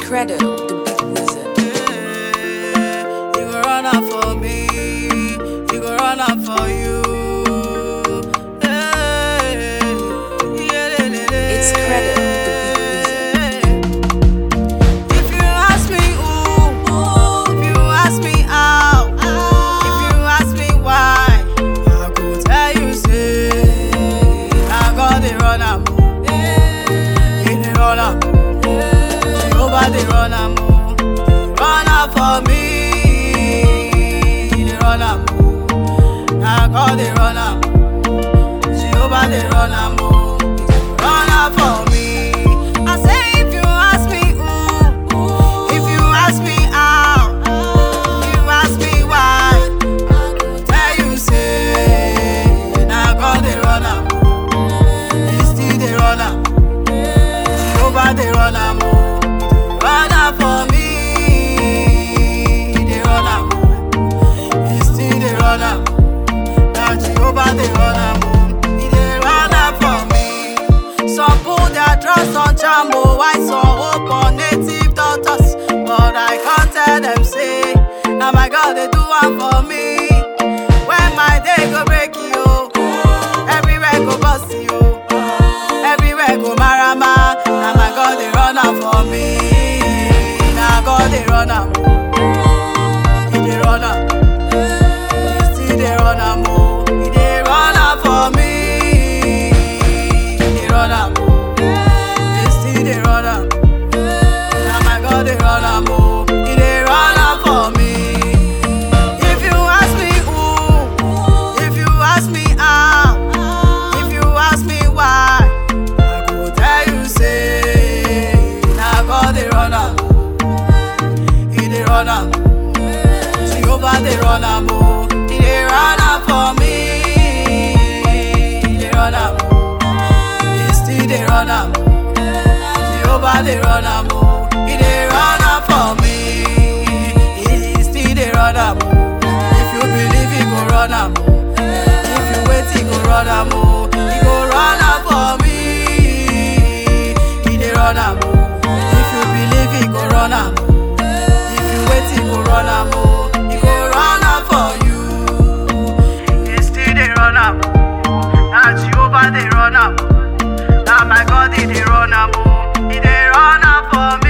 Credo, the big wizard. You go run out for me, you go run out for you. It's Credo, the big wizard. If you ask me who, if you ask me how, if you ask me why, I go tell you say, I got the run am, in the run am, Jehovah the run am, run out for me, the run am, I got the run am, Jehovah the run am, run out for me. I say if you ask me who, if you ask me how, if you ask me why, I go tell you say, now God the run am, He still the run am, Jehovah the run am, run out for me, the run am, He still the run am, now Jehovah the run am, He the run out for me. Some put their trust on Jambo, I saw hope on native doctors, but I can't tell them say, now my God they do one for me. When my day go break you, everywhere go bust you, everywhere go marama. Now my God they run out for me. Now God they run out, He they run out, He still they run out, He they run out for me. He they run out, He still they run out. Now my God they run out, He they run out for me. If you ask me who, if you ask me how, if you ask me why, I go tell you say, now God they run out, He they run out, Jehovah they run out, He they run out for me. He they run out, He still they run out, Jehovah they run out, He they run out for me. He still they run out. If you believe He go run out, if you wait He go run out, He go run out for me. He they run out. If you believe He go run out, if you wait He go run out, He go run out for you. He still they run out. Now Jehovah they run out. Now my God He they run out, He they run out for me.